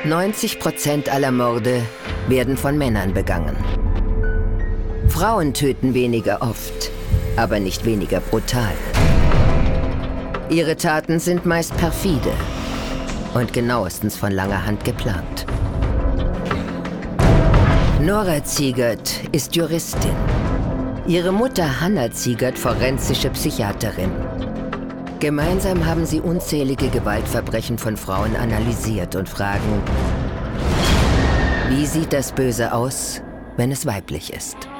90% aller Morde werden von Männern begangen. Frauen töten weniger oft, aber nicht weniger brutal. Ihre Taten sind meist perfide und genauestens von langer Hand geplant. Nora Ziegert ist Juristin. Ihre Mutter Hannah Ziegert forensische Psychiaterin. Gemeinsam haben sie unzählige Gewaltverbrechen von Frauen analysiert und fragen, wie sieht das Böse aus, wenn es weiblich ist?